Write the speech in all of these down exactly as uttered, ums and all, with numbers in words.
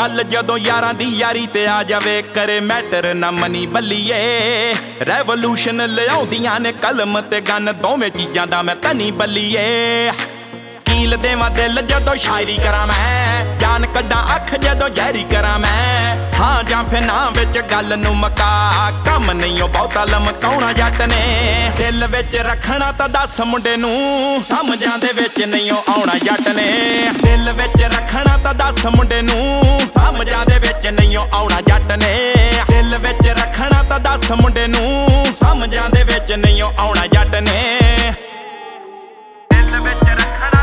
गल जदों यारां दी यारी ते आ जावे करे मैटर ना मनी बल्लीए रेवोल्यूशन लियाउंदियां ने कलम ते गन दोवें चीजां दा मैं तनी बल्लीए कील देवां दिल जदों शायरी करा मैं जान कड्डां अख जदों जहरी करा मैं हाँ जां फिर ना विच गल नूं मका कम नहीं ओ बहुता लमकाउणा जट ने दिल विच रखना तां दस मुंडे नूं समझां दे विच नहीं ओ आउणा जट ने दिल विच रखना तां दस मुंडे नूं समझां दे विच नहीं ओ आउणा जट ने दिल विच रखना तां दस मुंडे नूं समझां दे विच नहीं ओ आउणा जट ने दिल विच रखना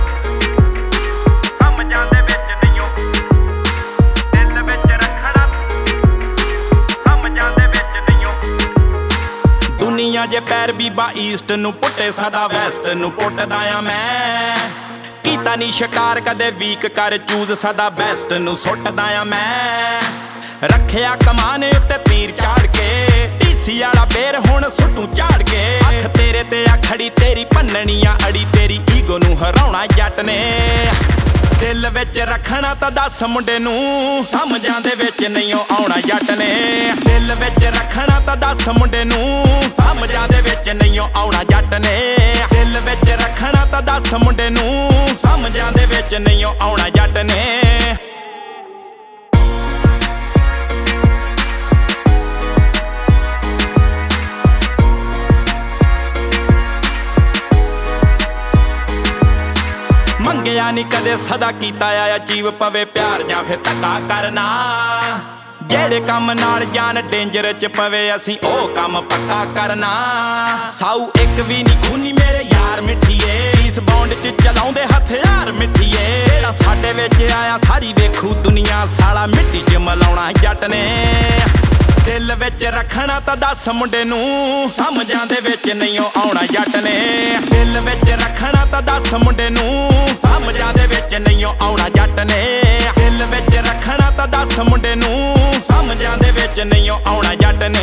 दुनिया जे पैर बीबा ईस्ट नूं पुट्टे सदा वैस्ट नूं पुट्टदा आ मैं कीता नी शिकार कदे वीक कर चूज सदा बेस्ट नूं सुट्टदा आ मैं रखिया कमाने उत्ते तीर चाड़ के टीसी वाला बेर हुण सुटू झाड़ के अख तेरे ते आ खड़ी तेरी भन्ननी आ अड़ी तेरी ईगो नूं हराउणा जट ने दिल विच रखना तां दस मुंडे नूं समझां दे विच नहीं ओ आउणा जट ने दिल विच रखना तां दस मुंडे नूं समझां दे विच नहीं ओ आउणा जट ने दिल विच रखना तां दस मुंडे नूं समझां दे विच नहीं ओ आउणा जट ने मंगिया नी कदे सदा कीता आ अचीव पवे प्यार जां फिर धक्का करना जेड़े कम नाल जान डेंजर च पवे असीं ओ कम पक्का करना साऊ एक भी नी खूनी मेरे यार मिठीए इस बॉन्ड च चलाउंदे हथियार मिठीए जेड़ा साडे विच आया सारी वेखू दुनिया साला मिट्टी च मलाउणा जट ने दिल विच रखना तां दस मुंडे नूं समझां दे विच नहीं ओ आउणा जट ने दिल विच रखना तां दस मुंडे नूं समझां दे विच नहीं ओ आउणा जट ने दिल विच रखना तां दस मुंडे नूं समझां दे विच नहीं ओ आउणा जट ने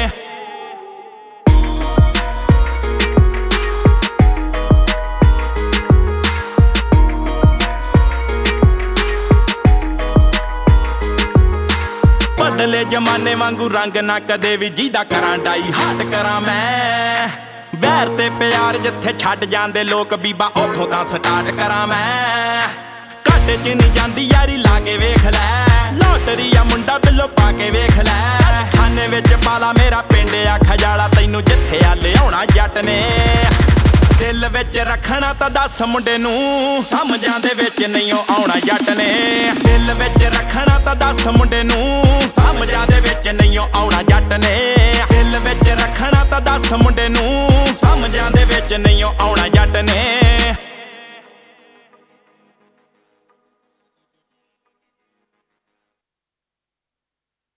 बदले जमाने वांगू रंग ना कदे भी जीदा करां डाई हाट करां मैं वैर ते प्यार जिथे छड्ड जांदे लोक बीबा उथों तां स्टार्ट करां मैं घाटे च नहीं जांदी यारी ला के वेख लै लॉटरी आ मुंडा बिल्लो पा के वेख लै खाने विच पाला मेरा पिंड आ खजाला तैनूं जिथे आ लिआउणा जट ने दिल विच रखना तां दस मुंडे नूं समझां दे विच नहीं ओ आउणा जट ने दिल विच रखना तां दस मुंडे नूं समझ